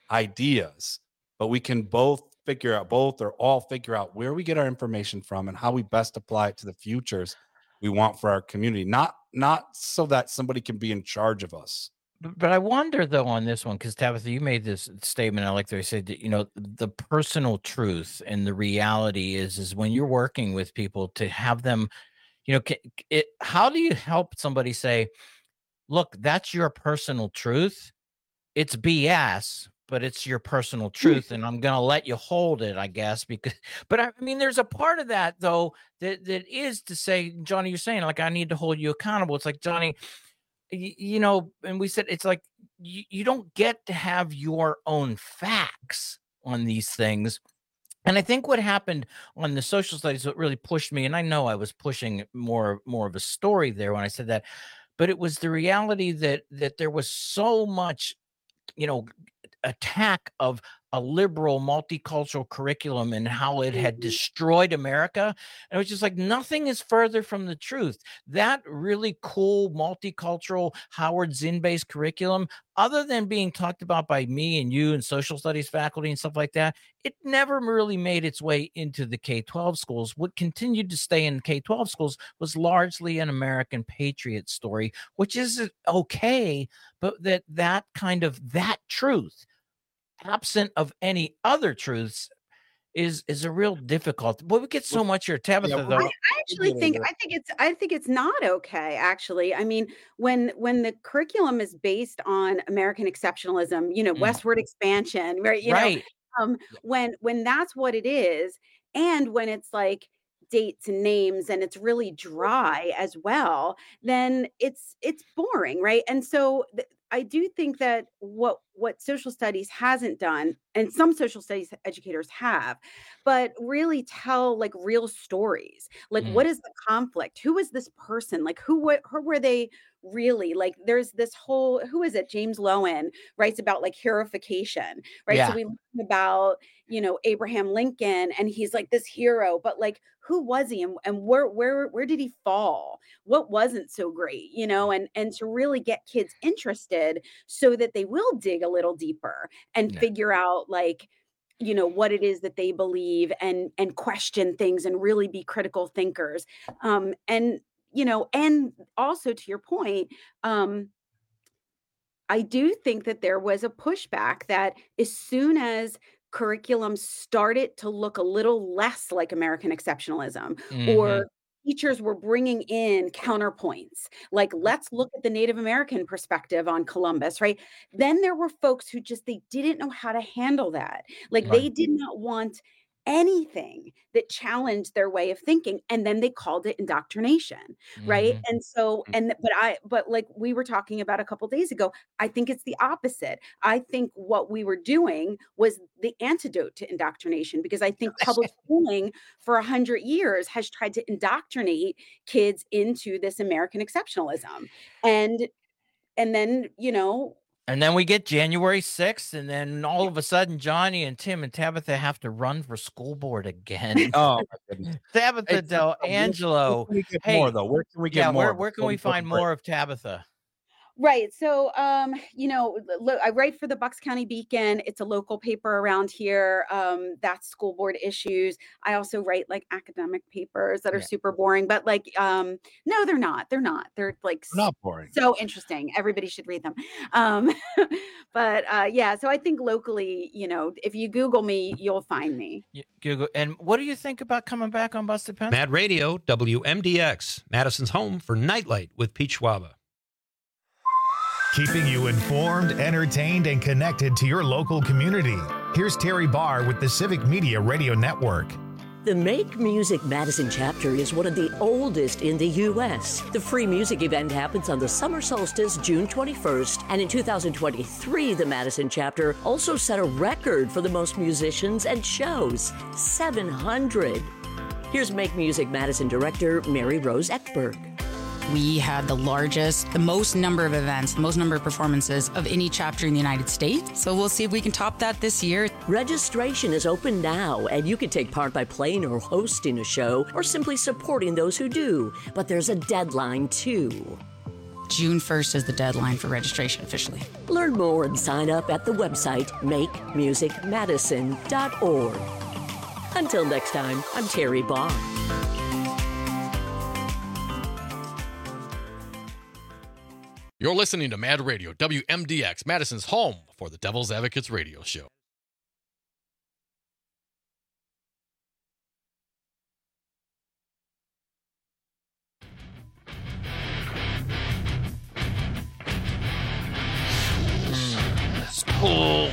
ideas, but we can both figure out, both or all figure out where we get our information from and how we best apply it to the futures we want for our community. Not not so that somebody can be in charge of us. But, but I wonder though on this one, because Tabitha, you made this statement. I like that you said that, you know, the personal truth and the reality is, is when you're working with people to have them, you know, ca- it, how do you help somebody say, look, that's your personal truth. It's B S, but it's your personal truth, and I'm gonna let you hold it, I guess. Because, but I mean, there's a part of that though that that is to say, Johnny, you're saying like I need to hold you accountable. It's like, Johnny, you, you know, and we said it's like you, you don't get to have your own facts on these things. And I think what happened on the social studies, what really pushed me, and I know I was pushing more more of a story there when I said that, but it was the reality that that there was so much, you know, attack of a liberal multicultural curriculum and how it had destroyed America. And it was just like, nothing is further from the truth. That really cool multicultural Howard Zinn-based curriculum, other than being talked about by me and you and social studies faculty and stuff like that, it never really made its way into the K twelve schools. What continued to stay in K twelve schools was largely an American patriot story, which is okay, but that that kind of that truth, absent of any other truths, is is a real difficult. But we get so much here, Tabitha. Yeah, I, though, I actually think I think it's I think it's not okay. Actually, I mean, when when the curriculum is based on American exceptionalism, you know, Mm. westward expansion, right? You know, right? um, when when that's what it is, and when it's like dates and names and it's really dry as well, then it's it's boring, right? And so th- I do think that what what social studies hasn't done, and some social studies educators have, but really tell like real stories. Like, Mm. what is the conflict? Who is this person? Like, who what who were they really? Like, there's this whole, who is it? James Lowen writes about like heroification, right? Yeah. So we learn about, you know, Abraham Lincoln, and he's like this hero, but like, who was he, and, and where where where did he fall? What wasn't so great, you know? And and to really get kids interested so that they will dig a little deeper and Yeah. figure out like, you know, what it is that they believe, and and question things and really be critical thinkers. Um, and you know, and also to your point, um, I do think that there was a pushback that as soon as curriculum started to look a little less like American exceptionalism, Mhm. or teachers were bringing in counterpoints, like let's look at the Native American perspective on Columbus, right? Then there were folks who just, they didn't know how to handle that. Like they Right. did not want anything that challenged their way of thinking, and then they called it indoctrination, right? Mhm. And so, and but I but like we were talking about a couple days ago, I think it's the opposite. I think what we were doing was the antidote to indoctrination, because I think public schooling for a hundred years has tried to indoctrinate kids into this American exceptionalism, and and then, you know, And then we get January sixth, and then all of a sudden, Johnny and Tim and Tabitha have to run for school board again. Oh my goodness. Tabitha It's- Del where- Angelo. Where can we get Hey, more though? Where can we get yeah, more? where where can before we go to find break? more of Tabitha? right. So, um, you know, look, I write for the Bucks County Beacon. It's a local paper around here. Um, that's school board issues. I also write like academic papers that are Yeah. super boring, but like, um, no, they're not. They're not. They're like s- Not boring. so interesting. Everybody should read them. Um, but uh, yeah, so I think locally, you know, if you Google me, you'll find me. Y- Google. And what do you think about coming back on Busted Pencil? Mad Radio, W M D X, Madison's home for Nightlight with Pete Schwaba. keeping you informed, entertained, and connected to your local community. Here's Terry Barr with the Civic Media Radio Network. The Make Music Madison chapter is one of the oldest in the U S. The free music event happens on the summer solstice, June twenty-first, and in two thousand twenty-three, the Madison chapter also set a record for the most musicians and shows, seven hundred. Here's Make Music Madison director Mary Rose Eckberg. We had the largest, the most number of events, the most number of performances of any chapter in the United States. So we'll see if we can top that this year. Registration is open now, and you can take part by playing or hosting a show or simply supporting those who do. But there's a deadline, too. June first is the deadline for registration officially. Learn more and sign up at the website make music madison dot org. Until next time, I'm Terry Barr. You're listening to Mad Radio, W M D X, Madison's home for the Devil's Advocates radio show. School.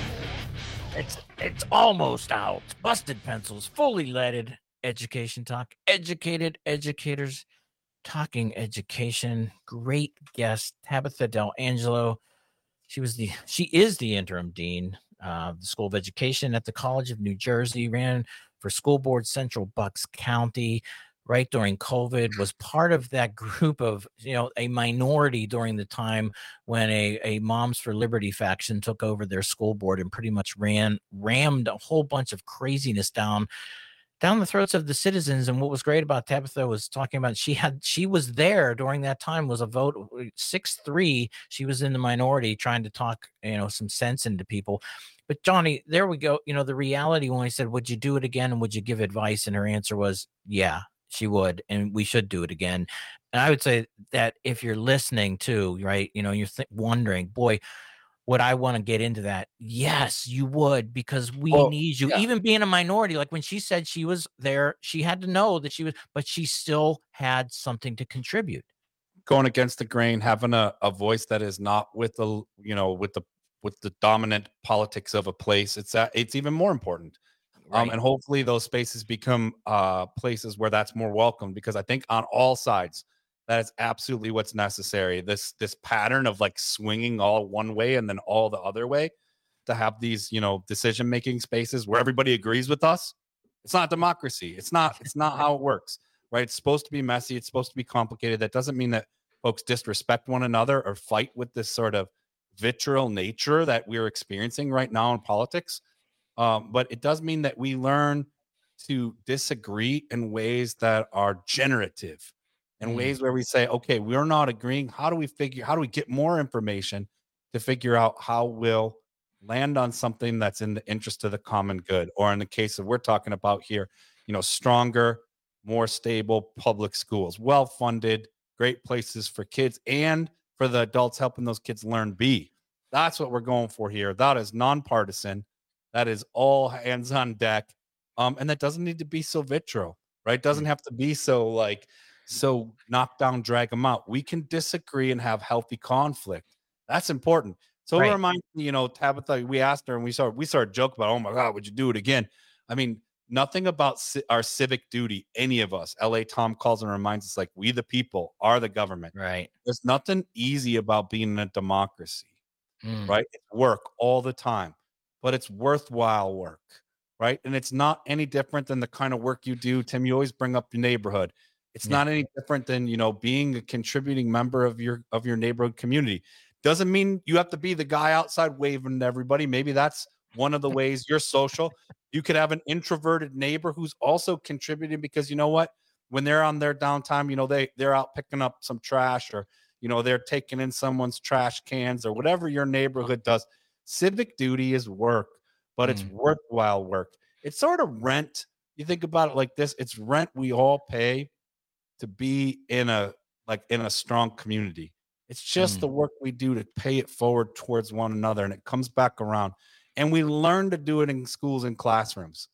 It's it's almost out. Busted pencils, fully leaded. Education talk. Educated educators. Talking education. Great guest, Tabitha Del Angelo. She was the she is the interim dean of the School of Education at the College of New Jersey. Ran for school board Central Bucks County right during COVID. Was part of that group of, you know, a minority during the time when a a Moms for Liberty faction took over their school board and pretty much ran rammed a whole bunch of craziness down. down the throats of the citizens. And what was great about Tabitha was talking about she had she was there during that time, was a vote six three. She was in the minority trying to talk, you know, some sense into people. But Johnny, there we go. You know, the reality when I said, would you do it again? And would you give advice? And her answer was, yeah, she would. And we should do it again. And I would say that if you're listening to, right, you know, you're th- wondering, boy, would I want to get into that? Yes, you would, because we Well, need you. yeah. Even being a minority, like when she said she was there, she had to know that she was, but she still had something to contribute. Going against the grain, having a, a voice that is not with the, you know, with the with the dominant politics of a place. It's uh, it's even more important. Um, Right. and hopefully those spaces become uh, places where that's more welcome, because I think on all sides, that is absolutely what's necessary. This this pattern of like swinging all one way and then all the other way, to have these, you know, decision making spaces where everybody agrees with us. It's not democracy. It's not. It's not how it works, right? It's supposed to be messy. It's supposed to be complicated. That doesn't mean that folks disrespect one another or fight with this sort of vitriol nature that we're experiencing right now in politics. Um, but it does mean that we learn to disagree in ways that are generative, in Mm. ways where we say, okay, we're not agreeing. How do we figure, how do we get more information to figure out how we'll land on something that's in the interest of the common good? Or in the case of we're talking about here, you know, stronger, more stable public schools, well-funded, great places for kids and for the adults helping those kids learn B. That's what we're going for here. That is nonpartisan. That is all hands on deck. Um, and that doesn't need to be so vitriol, right? Doesn't have to be so like, so knock down, drag them out. We can disagree and have healthy conflict. That's important. So Right. it reminds me, you know, Tabitha, we asked her and we started, we started joking about, oh my God, would you do it again? I mean, nothing about ci- our civic duty, any of us, L A Tom calls and reminds us, like, we the people are the government. Right. There's nothing easy about being in a democracy, Mm. right? It's work all the time, but it's worthwhile work, right? And it's not any different than the kind of work you do. Tim, you always bring up your neighborhood. It's Yeah. not any different than, you know, being a contributing member of your of your neighborhood community. Doesn't mean you have to be the guy outside waving to everybody. Maybe that's one of the ways you're social. You could have an introverted neighbor who's also contributing, because you know what? When they're on their downtime, you know, they they're out picking up some trash, or, you know, they're taking in someone's trash cans, or whatever your neighborhood does. Civic duty is work, but it's Mm. worthwhile work. It's sort of rent. You think about it like this, it's rent we all pay to be in a like in a strong community. It's just Mm. the work we do to pay it forward towards one another, and it comes back around. And we learn to do it in schools and classrooms.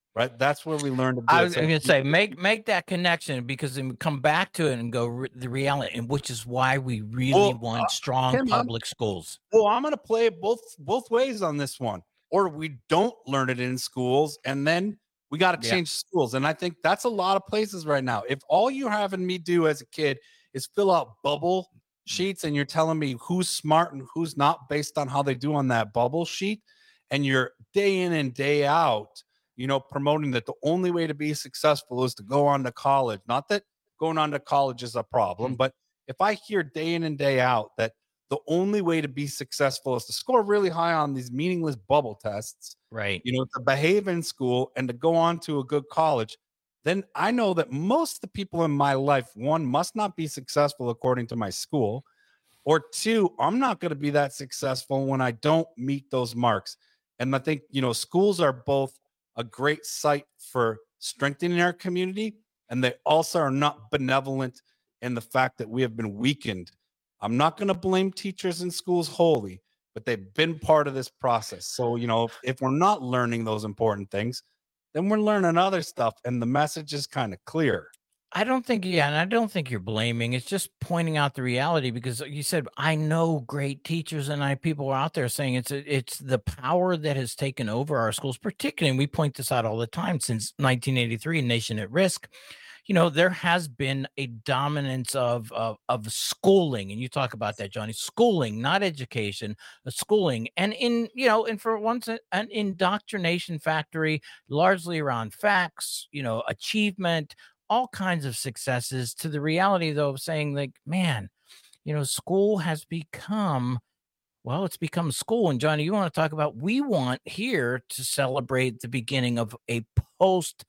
right? That's where we learn to do I it. was So going to say, make make that connection, because then we come back to it and go re- the reality, and which is why we really Well, want uh, strong Tim, I'm- public schools. Well, I'm going to play it both both ways on this one. Or we don't learn it in schools, and then we got to Yeah. change schools. And I think that's a lot of places right now. If all you're having me do as a kid is fill out bubble sheets, and you're telling me who's smart and who's not based on how they do on that bubble sheet, and you're day in and day out, you know, promoting that the only way to be successful is to go on to college. Not that going on to college is a problem, but if I hear day in and day out that the only way to be successful is to score really high on these meaningless bubble tests, right? You know, to behave in school and to go on to a good college, then I know that most of the people in my life, one, must not be successful according to my school, or two, I'm not going to be that successful when I don't meet those marks. And I think, you know, schools are both a great site for strengthening our community, and they also are not benevolent in the fact that we have been weakened. I'm not going to blame teachers in schools wholly, but they've been part of this process. So, you know, if, if we're not learning those important things, then we're learning other stuff, and the message is kind of clear. I don't think, yeah, and I don't think you're blaming. It's just pointing out the reality, because you said, I know great teachers, and I people are out there saying it's a, it's the power that has taken over our schools, particularly, and we point this out all the time since nineteen eighty-three, Nation at Risk. You know, there has been a dominance of, of of schooling, and you talk about that, Johnny. Schooling, not education, uh, schooling, and in you know, and for once, a- an indoctrination factory, largely around facts, you know, achievement, all kinds of successes. To the reality, though, of saying like, man, you know, school has become, well, it's become school. And Johnny, you want to talk about? We want here to celebrate the beginning of a post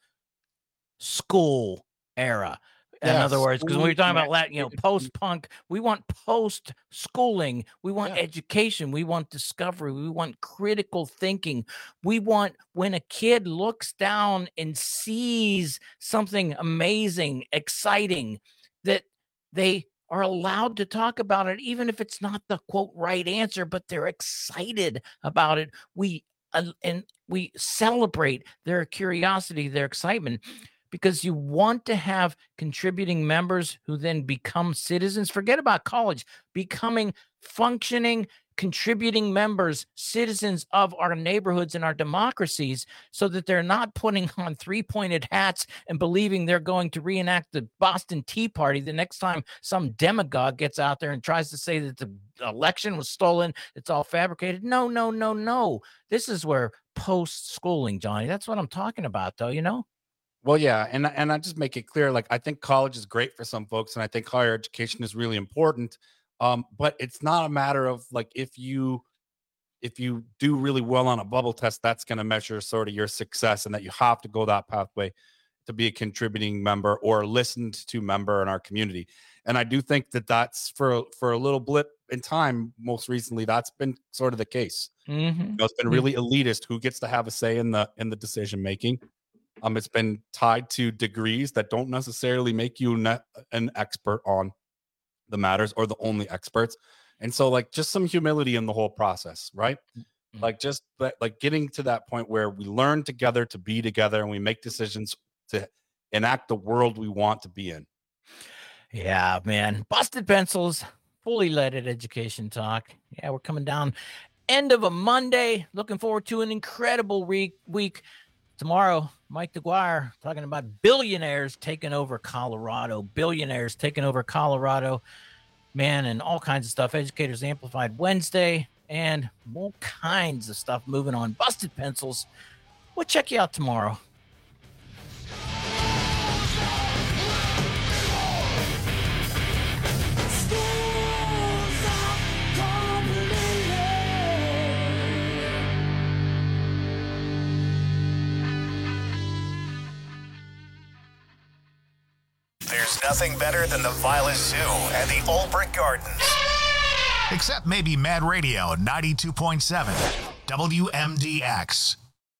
school era. In Yeah, other words, because when we're talking about school Latin, you know, post punk, we want post schooling, we want Yeah. education, we want discovery, we want critical thinking. We want when a kid looks down and sees something amazing, exciting, that they are allowed to talk about it, even if it's not the quote right answer, but they're excited about it. We uh, and we celebrate their curiosity, their excitement, because you want to have contributing members who then become citizens. Forget about college, becoming functioning, contributing members, citizens of our neighborhoods and our democracies, so that they're not putting on three-pointed hats and believing they're going to reenact the Boston Tea Party the next time some demagogue gets out there and tries to say that the election was stolen, it's all fabricated. No, no, no, no. This is where post-schooling, Johnny, that's what I'm talking about, though, you know? Well, yeah, and and I just make it clear, like I think college is great for some folks, and I think higher education is really important. Um, but it's not a matter of like if you if you do really well on a bubble test, that's going to measure sort of your success, and that you have to go that pathway to be a contributing member or listened to member in our community. And I do think that that's for for a little blip in time. Most recently, that's been sort of the case. Mhm. You know, it's been really elitist. Who gets to have a say in the in the decision making? Um, it's been tied to degrees that don't necessarily make you ne- an expert on the matters or the only experts. And so like just some humility in the whole process, right? Mm-hmm. Like just but, like getting to that point where we learn together to be together, and we make decisions to enact the world we want to be in. Yeah, man. Busted Pencils, fully leaded education talk. Yeah, we're coming down end of a Monday. Looking forward to an incredible week. week. Tomorrow, Mike DeGuire talking about billionaires taking over Colorado. Billionaires taking over Colorado. Man, and all kinds of stuff. Educators Amplified Wednesday, and all kinds of stuff moving on. Busted Pencils. We'll check you out tomorrow. There's nothing better than the Violet Zoo and the Old Brick Gardens. Except maybe Mad Radio ninety-two point seven W M D X.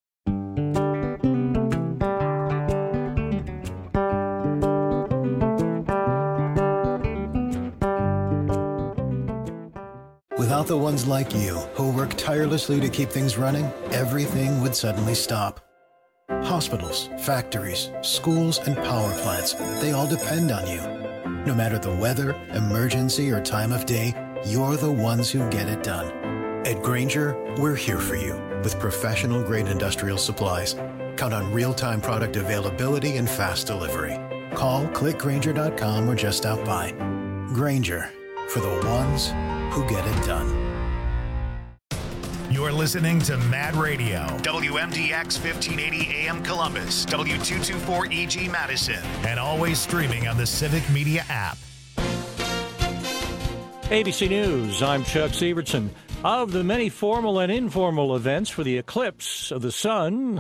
Without the ones like you, who work tirelessly to keep things running, everything would suddenly stop. Hospitals, factories, schools, and power plants, they all depend on you. No matter the weather, emergency, or time of day, you're the ones who get it done. At Grainger, we're here for you with professional-grade industrial supplies. Count on real-time product availability and fast delivery. Call, click Grainger dot com, or just stop by. Grainger, for the ones who get it done. You're listening to Mad Radio, W M D X fifteen eighty A M Columbus, W two twenty-four E G Madison, and always streaming on the Civic Media app. A B C News, I'm Chuck Sievertson. Of the many formal and informal events for the eclipse of the sun,